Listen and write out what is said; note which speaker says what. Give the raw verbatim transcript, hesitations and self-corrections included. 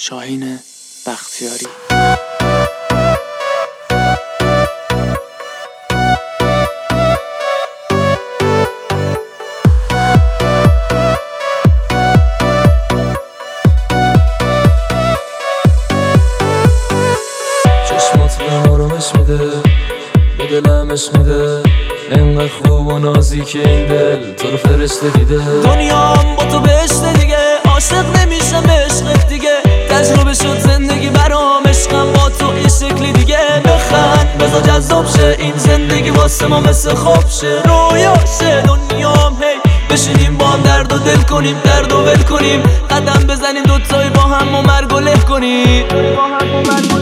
Speaker 1: شاهین بختیاری.
Speaker 2: چشمات به آرامش میده، به دلمش میده، انقدر خوب و نازی که این دل تو رو فرشته دیده. دنیام با تو بهشته دیگه، عاشق نمیشم به عشقت دیگه. تجربه شد زندگی برام، عشقم با تو این شکلی دیگه. بخند بذار جذاب شه این زندگی، واسه ما مثل خواب شه، رویا شه دنیام. هی بشینیم با هم درد و دل کنیم، درد و ول کنیم، قدم بزنیم دوتایی با هم و مرگ و له کنیم.